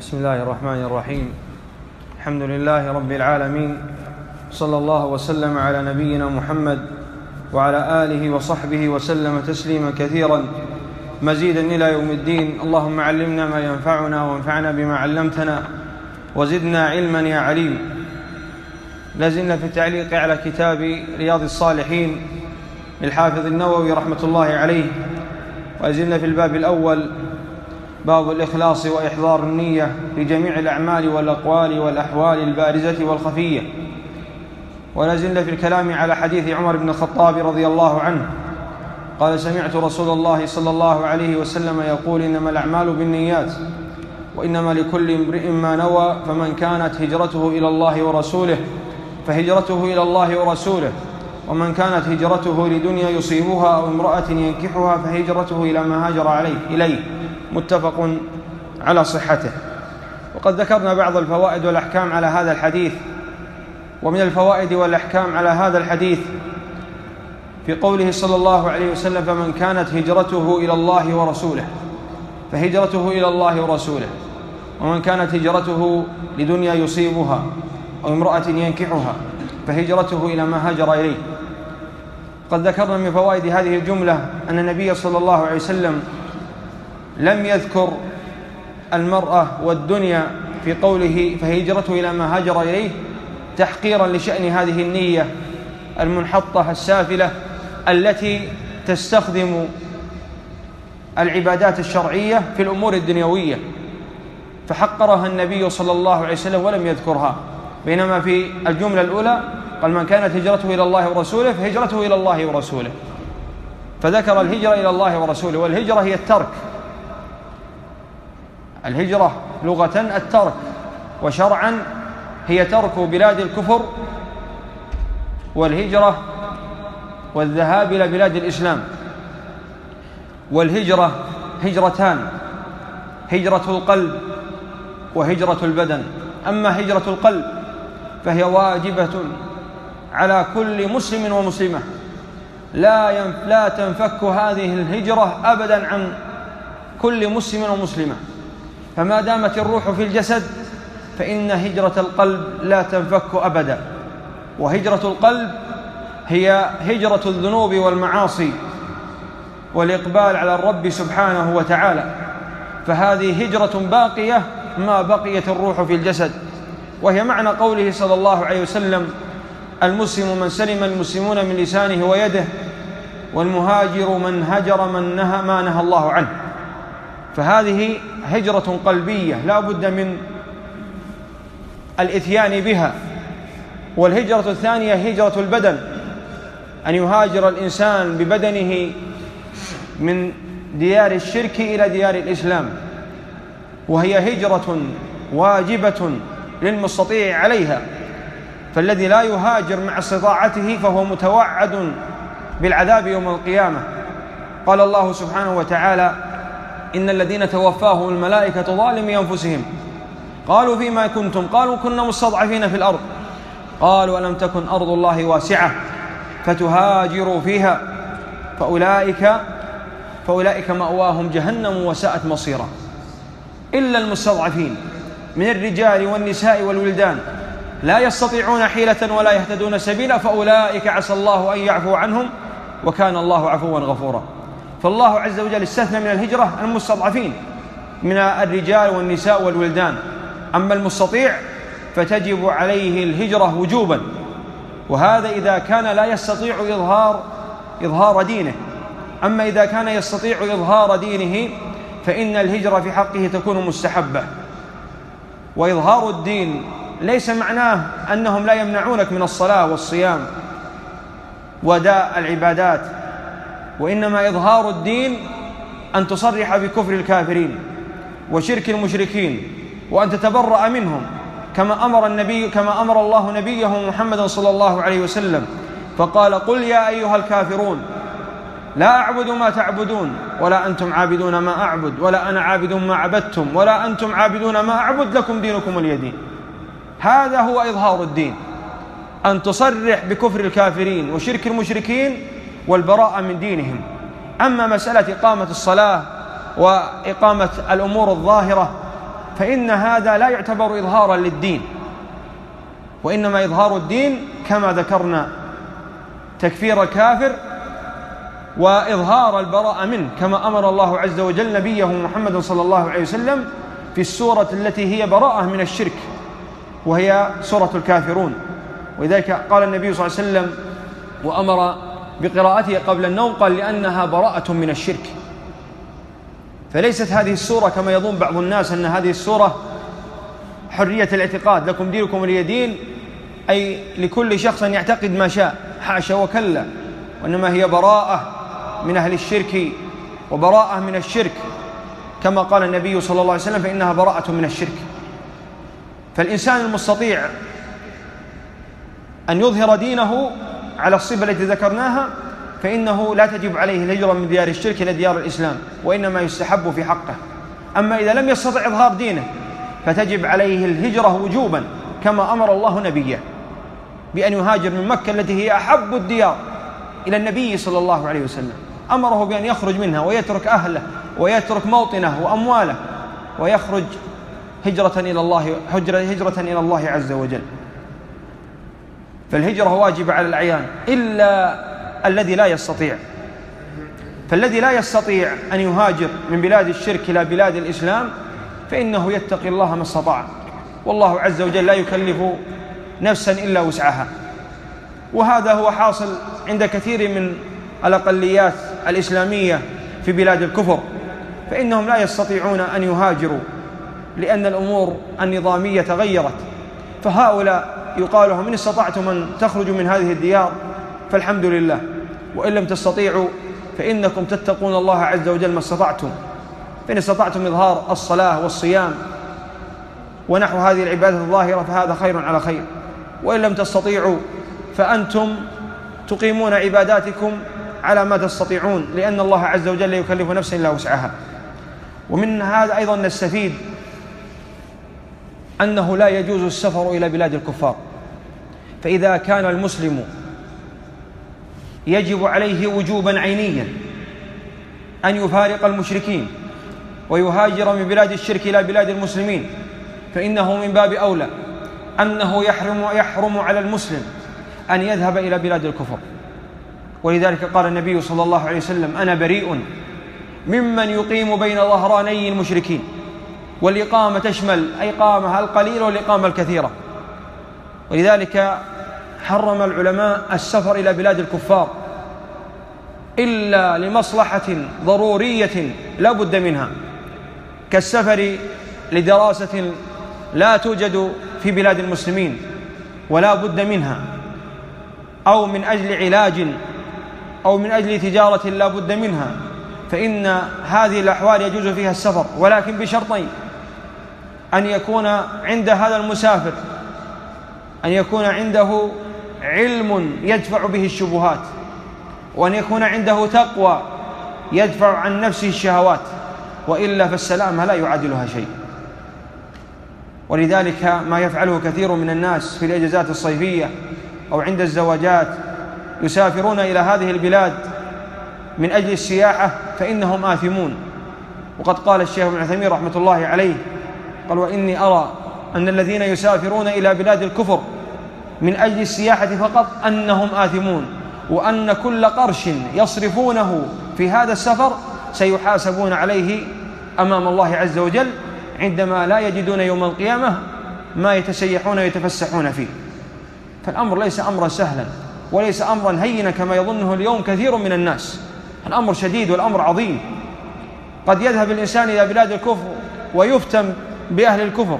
بسم الله الرحمن الرحيم. الحمد لله رب العالمين، صلى الله وسلم على نبينا محمد وعلى آله وصحبه وسلم تسليما كثيرا مزيدا إلى يوم الدين. اللهم علمنا ما ينفعنا وانفعنا بما علمتنا وزدنا علما يا عليم. لازلنا في التعليق على كتاب رياض الصالحين للحافظ النووي رحمة الله عليه، وزلنا في الباب الأول، باب الإخلاص وإحضار النية لجميع الأعمال والأقوال والأحوال البارزة والخفية. ولازلنا في الكلام على حديث عمر بن الخطاب رضي الله عنه قال: سمعت رسول الله صلى الله عليه وسلم يقول: إنما الأعمال بالنيات وإنما لكل امرئ ما نوى، فمن كانت هجرته إلى الله ورسوله فهجرته إلى الله ورسوله، ومن كانت هجرته لدنيا يصيبها أو امرأة ينكحها فهجرته إلى ما هاجر إليه. متفق على صحته. وقد ذكرنا بعض الفوائد والأحكام على هذا الحديث. ومن الفوائد والأحكام على هذا الحديث في قوله صلى الله عليه وسلم: فمن كانت هجرته إلى الله ورسوله فهجرته إلى الله ورسوله، ومن كانت هجرته لدنيا يصيبها أو امرأة ينكحها فهجرته إلى ما هاجر إليه. قد ذكرنا من فوائد هذه الجملة أن النبي صلى الله عليه وسلم لم يذكر المرأة والدنيا في قوله فهجرته إلى ما هاجر إليه تحقيرا لشأن هذه النية المنحطة السافلة التي تستخدم العبادات الشرعية في الأمور الدنيوية، فحقرها النبي صلى الله عليه وسلم ولم يذكرها. بينما في الجملة الأولى قال: من كانت هجرته إلى الله ورسوله فهجرته إلى الله ورسوله، فذكر الهجرة إلى الله ورسوله. والهجرة هي الترك، الهجرة لغة الترك، وشرعا هي ترك بلاد الكفر والهجرة والذهاب إلى بلاد الإسلام. والهجرة هجرتان: هجرة القلب وهجرة البدن. أما هجرة القلب فهي واجبة على كل مسلم ومسلمة، لا تنفك هذه الهجرة أبدا عن كل مسلم ومسلمة. فما دامت الروح في الجسد فإن هجرة القلب لا تنفك أبدا. وهجرة القلب هي هجرة الذنوب والمعاصي والإقبال على الرب سبحانه وتعالى، فهذه هجرة باقية ما بقيت الروح في الجسد. وهي معنى قوله صلى الله عليه وسلم: المسلم من سلم المسلمون من لسانه ويده، والمهاجر من هجر ما نهى الله عنه. فهذه هجرة قلبية لا بد من الإتيان بها. والهجرة الثانية هجرة البدن، أن يهاجر الإنسان ببدنه من ديار الشرك إلى ديار الإسلام، وهي هجرة واجبة للمستطيع عليها. فالذي لا يهاجر مع استطاعته فهو متوعد بالعذاب يوم القيامة. قال الله سبحانه وتعالى: إن الذين توفاهم الملائكة ظالمي أنفسهم قالوا فيما كنتم؟ قالوا كنا مستضعفين في الأرض. قالوا ألم تكن أرض الله واسعة فتهاجروا فيها فأولئك مأواهم جهنم وساءت مصيرا. إلا المستضعفين من الرجال والنساء والولدان لا يستطيعون حيلة ولا يهتدون سبيلا فأولئك عسى الله أن يعفو عنهم وكان الله عفوا غفورا. فالله عز وجل استثنى من الهجرة المستضعفين من الرجال والنساء والولدان. أما المستطيع فتجب عليه الهجرة وجوبا، وهذا إذا كان لا يستطيع إظهار دينه. أما إذا كان يستطيع إظهار دينه فإن الهجرة في حقه تكون مستحبة. وإظهار الدين ليس معناه أنهم لا يمنعونك من الصلاة والصيام وداء العبادات، وإنما إظهار الدين أن تصرح بكفر الكافرين وشرك المشركين وأن تتبرأ منهم، كما أمر الله نبيه محمد صلى الله عليه وسلم فقال: قل يا أيها الكافرون لا أعبد ما تعبدون ولا أنتم عابدون ما أعبد ولا أنا عابد ما عبدتم ولا أنتم عابدون ما أعبد لكم دينكم ولي دين. هذا هو إظهار الدين، أن تصرح بكفر الكافرين وشرك المشركين والبراءة من دينهم. أما مسألة إقامة الصلاة وإقامة الأمور الظاهرة فإن هذا لا يعتبر إظهارا للدين، وإنما إظهار الدين كما ذكرنا تكفير الكافر وإظهار البراءة منه، كما أمر الله عز وجل نبيه محمد صلى الله عليه وسلم في السورة التي هي براءة من الشرك، وهي سورة الكافرون. ولذلك قال النبي صلى الله عليه وسلم وأمر بقراءتها قبل النوم، قال لأنها براءة من الشرك. فليست هذه السورة كما يظن بعض الناس أن هذه السورة حرية الاعتقاد، لكم دينكم ولي دين، أي لكل شخص يعتقد ما شاء، حاشا وكلا، وإنما هي براءة من أهل الشرك وبراءة من الشرك، كما قال النبي صلى الله عليه وسلم فإنها براءة من الشرك. فالإنسان المستطيع أن يظهر دينه على الصفة التي ذكرناها فإنه لا تجب عليه الهجرة من ديار الشرك إلى ديار الإسلام، وإنما يستحب في حقه. أما إذا لم يستطع إظهار دينه فتجب عليه الهجرة وجوبا، كما أمر الله نبيه بأن يهاجر من مكة التي هي أحب الديار إلى النبي صلى الله عليه وسلم، أمره بأن يخرج منها ويترك أهله ويترك موطنه وأمواله ويخرج هجرة إلى الله عز وجل. فالهجرة واجبة على الأعيان إلا الذي لا يستطيع. فالذي لا يستطيع أن يهاجر من بلاد الشرك إلى بلاد الإسلام فإنه يتقي الله ما استطاع، والله عز وجل لا يكلف نفسا إلا وسعها. وهذا هو حاصل عند كثير من الأقليات الإسلامية في بلاد الكفر، فإنهم لا يستطيعون أن يهاجروا لأن الأمور النظامية تغيرت. فهؤلاء يقال لهم إن استطعتم أن تخرجوا من هذه الديار فالحمد لله، وإن لم تستطيعوا فإنكم تتقون الله عز وجل ما استطعتم. فإن استطعتم إظهار الصلاة والصيام ونحو هذه العبادة الظاهرة فهذا خير على خير، وإن لم تستطيعوا فأنتم تقيمون عباداتكم على ما تستطيعون، لأن الله عز وجل لا يكلف نفسا إلا وسعها. ومن هذا أيضا نستفيد أنه لا يجوز السفر إلى بلاد الكفار، فإذا كان المسلم يجب عليه وجوبا عينيا أن يفارق المشركين ويهاجر من بلاد الشرك إلى بلاد المسلمين، فإنه من باب أولى أنه يحرم على المسلم أن يذهب إلى بلاد الكفر. ولذلك قال النبي صلى الله عليه وسلم أنا بريء ممن يقيم بين ظهراني المشركين. والإقامة تشمل إقامة القليل والإقامة الكثيرة، ولذلك حرم العلماء السفر إلى بلاد الكفار إلا لمصلحة ضرورية لا بد منها، كالسفر لدراسة لا توجد في بلاد المسلمين ولا بد منها، أو من أجل علاج، أو من أجل تجارة لا بد منها، فإن هذه الأحوال يجوز فيها السفر، ولكن بشرطين: أن يكون عند هذا المسافر أن يكون عنده علم يدفع به الشبهات، وأن يكون عنده تقوى يدفع عن نفسه الشهوات، وإلا فالسلامة لا يعادلها شيء. ولذلك ما يفعله كثير من الناس في الإجازات الصيفية أو عند الزواجات يسافرون إلى هذه البلاد من أجل السياحة فإنهم آثمون. وقد قال الشيخ ابن عثيمين رحمة الله عليه قال وإني أرى أن الذين يسافرون إلى بلاد الكفر من أجل السياحة فقط أنهم آثمون، وأن كل قرش يصرفونه في هذا السفر سيحاسبون عليه أمام الله عز وجل عندما لا يجدون يوم القيامة ما يتسيحون ويتفسحون فيه. فالأمر ليس أمرا سهلا وليس أمرا هينا كما يظنه اليوم كثير من الناس، الأمر شديد والأمر عظيم. قد يذهب الإنسان إلى بلاد الكفر ويفتن بأهل الكفر.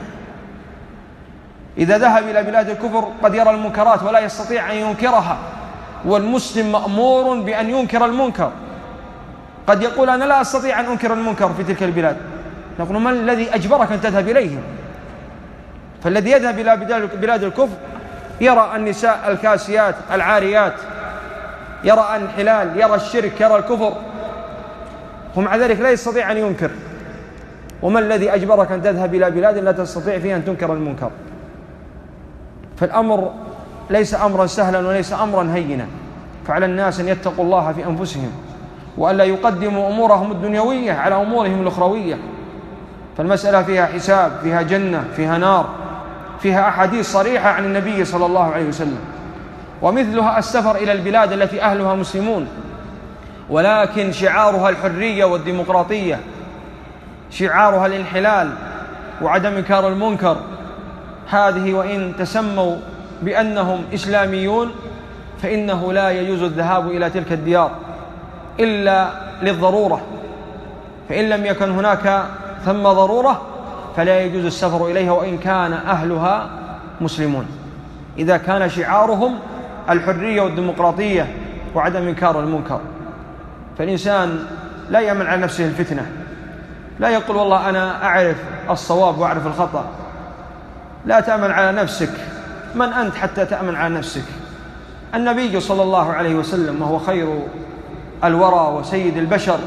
إذا ذهب إلى بلاد الكفر قد يرى المنكرات ولا يستطيع أن ينكرها، والمسلم مأمور بأن ينكر المنكر. قد يقول أنا لا أستطيع أن أنكر المنكر في تلك البلاد، نقول ما الذي أجبرك أن تذهب إليهم؟ فالذي يذهب إلى بلاد الكفر يرى النساء الكاسيات العاريات، يرى الانحلال، يرى الشرك، يرى الكفر، ومع ذلك لا يستطيع أن ينكر. وما الذي أجبرك أن تذهب إلى بلاد لا تستطيع فيها أن تنكر المنكر؟ فالأمر ليس أمرا سهلا وليس أمرا هينا، فعلى الناس أن يتقوا الله في أنفسهم وأن لا يقدموا أمورهم الدنيوية على أمورهم الأخروية. فالمسألة فيها حساب، فيها جنة، فيها نار، فيها أحاديث صريحة عن النبي صلى الله عليه وسلم. ومثلها السفر إلى البلاد التي أهلها مسلمون ولكن شعارها الحرية والديمقراطية، شعارها الانحلال وعدم إنكار المنكر، هذه وإن تسموا بأنهم إسلاميون فإنه لا يجوز الذهاب إلى تلك الديار إلا للضرورة، فإن لم يكن هناك ثم ضرورة فلا يجوز السفر إليها وإن كان أهلها مسلمون، إذا كان شعارهم الحرية والديمقراطية وعدم إنكار المنكر. فالإنسان لا يأمن على نفسه الفتنة، لا يقول والله أنا أعرف الصواب وأعرف الخطأ. لا تأمن على نفسك، من أنت حتى تأمن على نفسك؟ النبي صلى الله عليه وسلم وهو خير الورى وسيد البشر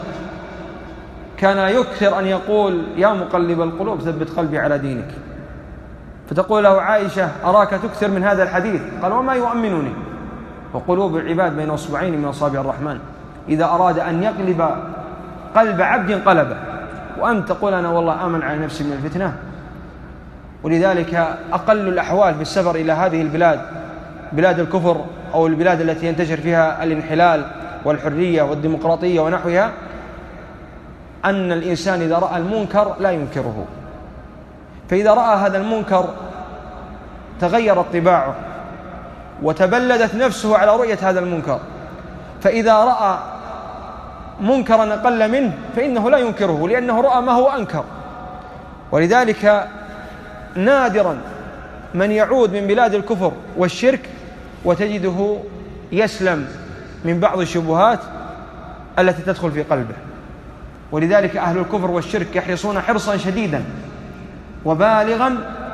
كان يكثر أن يقول يا مقلب القلوب ثبت قلبي على دينك. فتقول له عائشة أراك تكثر من هذا الحديث، قال وما يؤمنني؟ وقلوب العباد بين أصبعين من أصابع الرحمن، إذا أراد أن يقلب قلب عبد قلبه، وأنت تقول أنا والله آمن على نفسي من الفتنة. ولذلك أقل الأحوال في السفر إلى هذه البلاد، بلاد الكفر أو البلاد التي ينتشر فيها الانحلال والحرية والديمقراطية ونحوها، أن الإنسان إذا رأى المنكر لا ينكره، فإذا رأى هذا المنكر تغيرت طباعه وتبلدت نفسه على رؤية هذا المنكر، فإذا رأى منكرا أقل منه فإنه لا ينكره لأنه رأى ما هو أنكر. ولذلك نادرا من يعود من بلاد الكفر والشرك وتجده يسلم من بعض الشبهات التي تدخل في قلبه. ولذلك أهل الكفر والشرك يحرصون حرصا شديدا وبالغا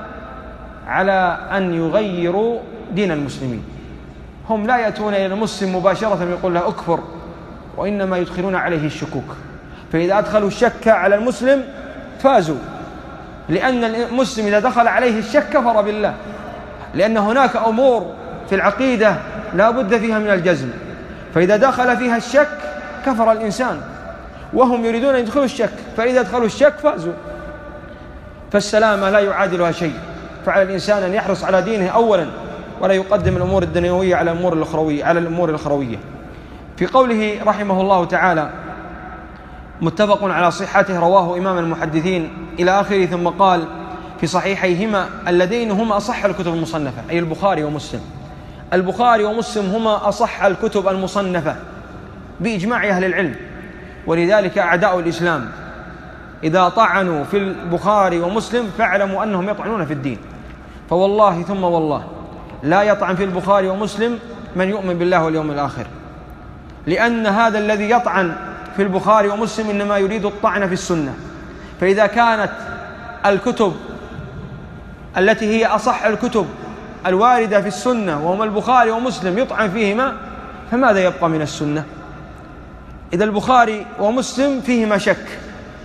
على أن يغيروا دين المسلمين. هم لا يأتون إلى المسلم مباشرة ويقول له أكفر، وإنما يدخلون عليه الشكوك، فإذا أدخلوا الشك على المسلم فازوا، لأن المسلم إذا دخل عليه الشك كفر بالله، لأن هناك أمور في العقيدة لا بد فيها من الجزم، فإذا دخل فيها الشك كفر الإنسان، وهم يريدون أن يدخلوا الشك، فإذا دخلوا الشك فازوا. فالسلامة لا يعادلها شيء، فعلى الإنسان أن يحرص على دينه أولا ولا يقدم الأمور الدنيوية على الأمور الأخروية. في قوله رحمه الله تعالى متفق على صحته رواه إمام المحدثين إلى آخره، ثم قال في صحيحيهما اللذين هما أصح الكتب المصنفة، أي البخاري ومسلم. البخاري ومسلم هما أصح الكتب المصنفة بإجماع أهل العلم، ولذلك أعداء الإسلام إذا طعنوا في البخاري ومسلم فاعلموا أنهم يطعنون في الدين. فوالله ثم والله لا يطعن في البخاري ومسلم من يؤمن بالله واليوم الآخر، لأن هذا الذي يطعن في البخاري ومسلم إنما يريد الطعن في السنة. فإذا كانت الكتب التي هي أصح الكتب الواردة في السنة وهما البخاري ومسلم يطعن فيهما، فماذا يبقى من السنة؟ إذا البخاري ومسلم فيهما شك،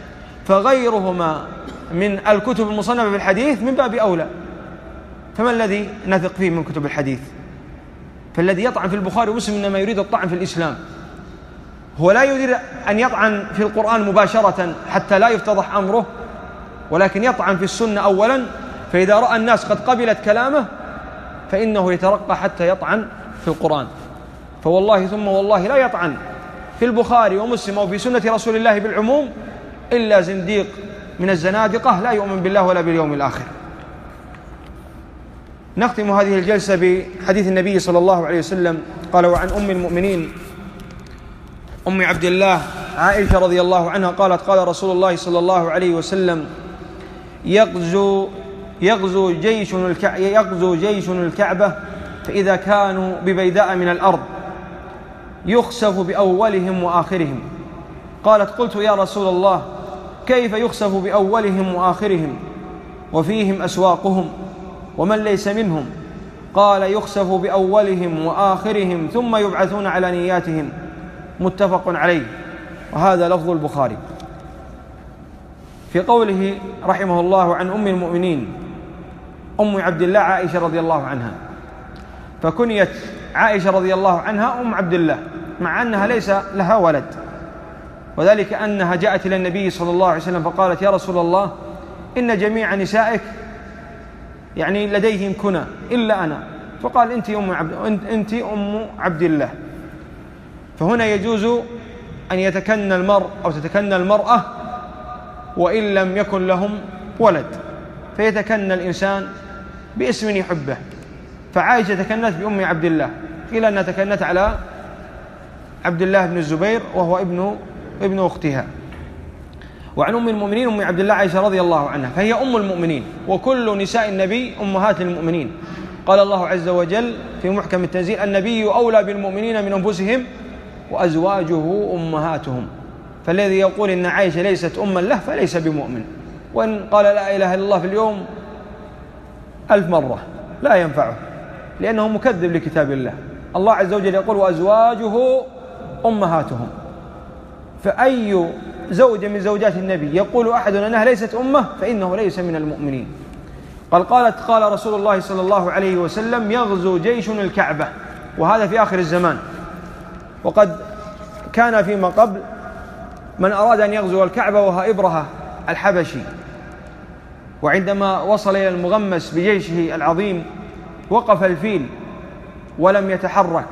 فغيرهما من الكتب المصنفة في الحديث من باب أولى، فما الذي نثق فيه من كتب الحديث؟ فالذي يطعن في البخاري ومسلم إنما يريد الطعن في الإسلام، هو لا يريد أن يطعن في القرآن مباشرة حتى لا يفتضح أمره، ولكن يطعن في السنة أولا، فإذا رأى الناس قد قبلت كلامه فإنه يترقى حتى يطعن في القرآن. فوالله ثم والله لا يطعن في البخاري ومسلم أو في سنة رسول الله بالعموم إلا زنديق من الزنادقة لا يؤمن بالله ولا باليوم الآخر. نختم هذه الجلسة بحديث النبي صلى الله عليه وسلم قال: وعن أم المؤمنين أم عبد الله عائشة رضي الله عنها قالت: قال رسول الله صلى الله عليه وسلم: يغزو جيش الكعبة، فإذا كانوا ببيداء من الأرض يخسف بأولهم وآخرهم. قالت: قلت يا رسول الله كيف يخسف بأولهم وآخرهم وفيهم أسواقهم ومن ليس منهم؟ قال: يخسف بأولهم وآخرهم ثم يبعثون على نياتهم. متفق عليه، وهذا لفظ البخاري. في قوله رحمه الله عن أم المؤمنين أم عبد الله عائشة رضي الله عنها، فكنيت عائشة رضي الله عنها أم عبد الله مع أنها ليس لها ولد، وذلك أنها جاءت إلى النبي صلى الله عليه وسلم فقالت: يا رسول الله إن جميع نسائك يعني لديهم كنى إلا أنا، فقال أنت أم عبد الله. فهنا يجوز أن يتكنى المرء أو تتكنى المرأة وإن لم يكن لهم ولد، فيتكنى الإنسان باسم يحبه. فعائشة تكنت بأم عبد الله، قيل أنها تكنت على عبد الله بن الزبير وهو ابن أختها. وعن أم المؤمنين أم عبد الله عائشة رضي الله عنها، فهي أم المؤمنين، وكل نساء النبي أمهات للمؤمنين. قال الله عز وجل في محكم التنزيل: النبي أولى بالمؤمنين من أنفسهم وأزواجه أمهاتهم. فالذي يقول إن عائشة ليست أما له فليس بمؤمن، وإن قال لا إله إلا الله في اليوم 1000 مرة لا ينفعه، لأنه مكذب لكتاب الله. الله عز وجل يقول: وأزواجه أمهاتهم. فأي زوجة من زوجات النبي يقول أحد أنها ليست أمه فإنه ليس من المؤمنين. قال رسول الله صلى الله عليه وسلم: يغزو جيش الكعبة، وهذا في آخر الزمان. وقد كان فيما قبل من أراد أن يغزو الكعبة وهو إبرهة الحبشي، وعندما وصل إلى المغمس بجيشه العظيم وقف الفيل ولم يتحرك،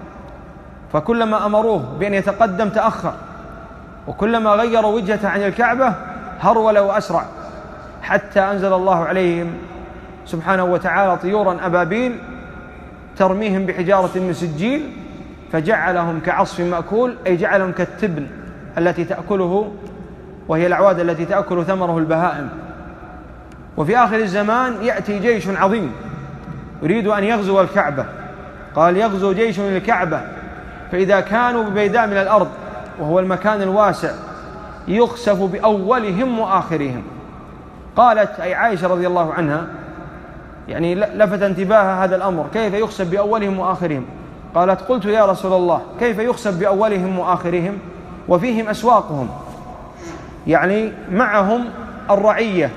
فكلما أمروه بأن يتقدم تأخر، وكلما غيروا وجهته عن الكعبة هرول وأسرع، حتى أنزل الله عليهم سبحانه وتعالى طيورا أبابيل ترميهم بحجارة من سجيل فجعلهم كعصف مأكول، أي جعلهم كالتبن التي تأكله، وهي الأعواد التي تأكل ثمره البهائم. وفي آخر الزمان يأتي جيش عظيم يريد أن يغزو الكعبة، قال: يغزو جيش الكعبة، فإذا كانوا ببيداء من الأرض وهو المكان الواسع يخسف بأولهم وآخرهم. قالت أي عائشة رضي الله عنها، يعني لفت انتباهها هذا الأمر: كيف يخسف بأولهم وآخرهم؟ قالت: قلت يا رسول الله كيف يخسف بأولهم وآخرهم وفيهم أسواقهم؟ يعني معهم الرعية،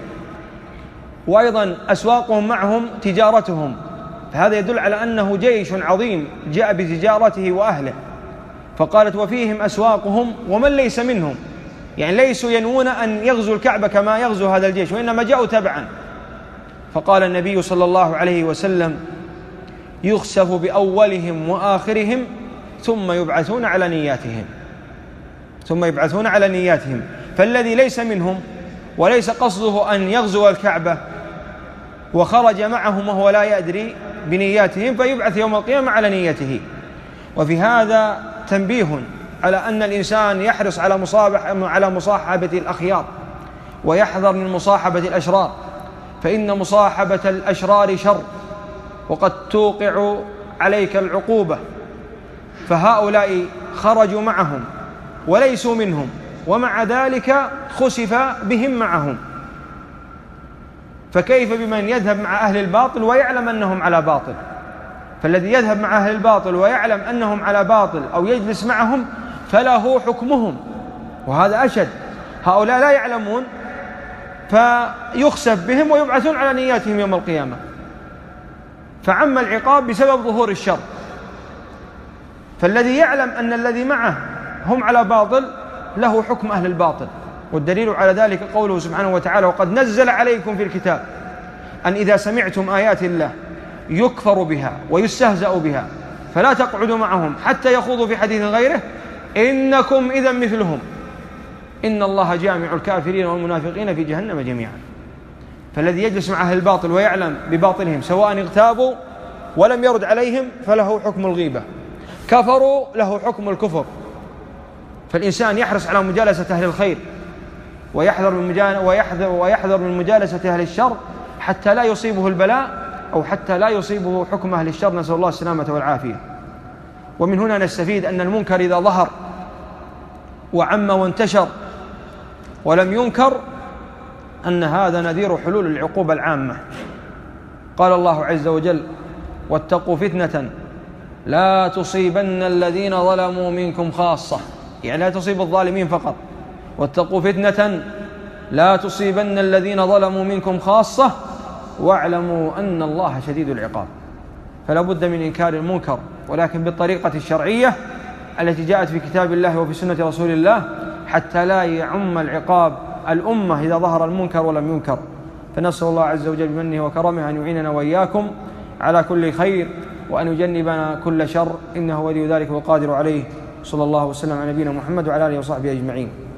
وأيضا أسواقهم معهم تجارتهم، فهذا يدل على أنه جيش عظيم جاء بتجارته وأهله. فقالت: وفيهم أسواقهم، ومن ليس منهم، يعني ليسوا ينوون أن يغزوا الكعبة كما يغزو هذا الجيش، وإنما جاءوا تبعا. فقال النبي صلى الله عليه وسلم: يخسف بأولهم وآخرهم ثم يبعثون على نياتهم. فالذي ليس منهم وليس قصده أن يغزو الكعبة وخرج معهم وهو لا يدري بنياتهم فيبعث يوم القيامة على نيته. وفي هذا تنبيه على أن الإنسان يحرص على مصاحبة الأخيار، ويحذر من مصاحبة الأشرار، فإن مصاحبة الأشرار شر، وقد توقع عليك العقوبة. فهؤلاء خرجوا معهم وليسوا منهم، ومع ذلك خسف بهم معهم. فكيف بمن يذهب مع أهل الباطل ويعلم أنهم على باطل؟ فالذي يذهب مع أهل الباطل ويعلم أنهم على باطل أو يجلس معهم فله حكمهم، وهذا أشد. هؤلاء لا يعلمون فيخسف بهم ويبعثون على نياتهم يوم القيامة، فعم العقاب بسبب ظهور الشر. فالذي يعلم أن الذي معه هم على باطل له حكم أهل الباطل. والدليل على ذلك قوله سبحانه وتعالى: وقد نزل عليكم في الكتاب أن إذا سمعتم آيات الله يكفر بها ويستهزأ بها فلا تقعدوا معهم حتى يخوضوا في حديث غيره إنكم إذا مثلهم إن الله جامع الكافرين والمنافقين في جهنم جميعا. فالذي يجلس مع أهل الباطل ويعلم بباطلهم سواء اغتابوا ولم يرد عليهم فله حكم الغيبة، كفروا له حكم الكفر. فالإنسان يحرص على مجالسة أهل الخير ويحذر من مجالسة أهل الشر حتى لا يصيبه البلاء أو حتى لا يصيبه حكم أهل الشر، نسأل الله السلامة والعافية. ومن هنا نستفيد أن المنكر إذا ظهر وعم وانتشر ولم ينكر أن هذا نذير حلول العقوبة العامة. قال الله عز وجل: واتقوا فتنة لا تصيبن الذين ظلموا منكم خاصة، يعني لا تصيب الظالمين فقط. واتقوا فتنة لا تصيبن الذين ظلموا منكم خاصة واعلموا أن الله شديد العقاب. فلا بد من إنكار المنكر، ولكن بالطريقة الشرعية التي جاءت في كتاب الله وفي سنة رسول الله، حتى لا يعم العقاب الأمة إذا ظهر المنكر ولم ينكر. فنسأل الله عز وجل بمنه وكرمه أن يعيننا وإياكم على كل خير وأن يجنبنا كل شر، إنه ولي ذلك والقادر عليه. صلى الله وسلم على نبينا محمد وعلى آله وصحبه أجمعين.